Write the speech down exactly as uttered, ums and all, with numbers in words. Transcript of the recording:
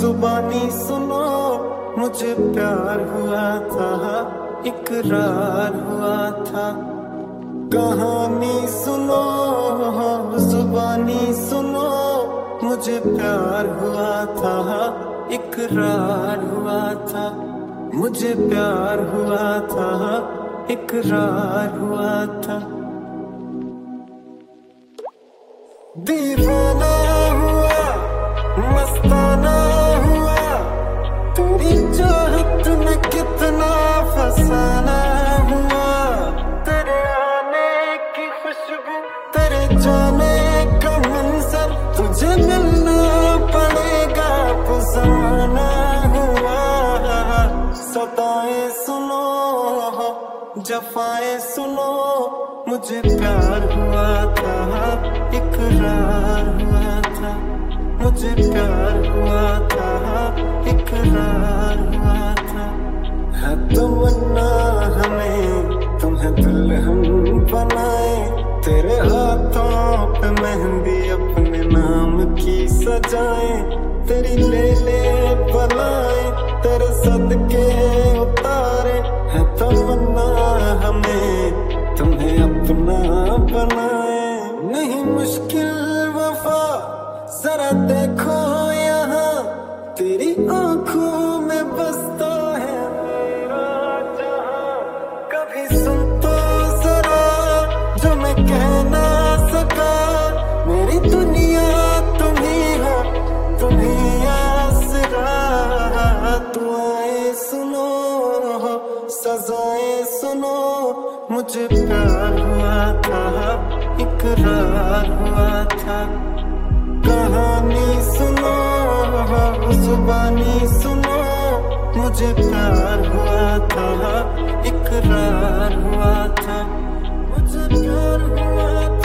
जुबानी सुनो, मुझे प्यार हुआ था, इकरार हुआ था। कहानी सुनो, जुबानी सुनो, मुझे प्यार हुआ था, इकरार हुआ था। मुझे प्यार हुआ था, इकरार हुआ था। दीवाना हुआ, मस्ताना हुआ, तेरी चाहत में कितना फसाना हुआ। तेरे आने की खुशबू, तेरे जाने का मंजर, तुझे मिलना पड़ेगा पुराना हुआ। सताएं सुनो, जफाएं सुनो, मुझे प्यार हुआ था, इकरार हुआ था। मुझे प्यार हुआ था, इकरार हुआ था। है तमन्ना हमें तुम्हें दुल्हन बनाए, तेरे हाथों पे मेहंदी अपने नाम की सजाए। तेरी ले ले बलाए, तेरे सदके उतारे। है तमन्ना हमें तुम्हें अपना बनाए। नहीं मुश्किल वफा, जरा देखो यहाँ, तेरी आंखों में बसता है मेरा जहां। कभी सुन तो जरा जो मैं कह ना सका, मेरी दुनिया तुम्ही हो, तुम्ही आसरा। दुआएं सुनो, सजाएं सुनो, मुझे प्यार हुआ था, इकरार हुआ था। कहानी सुनो, जुबानी सुनो, मुझे प्यार हुआ था, इकरार हुआ था। मुझे प्यार हुआ था।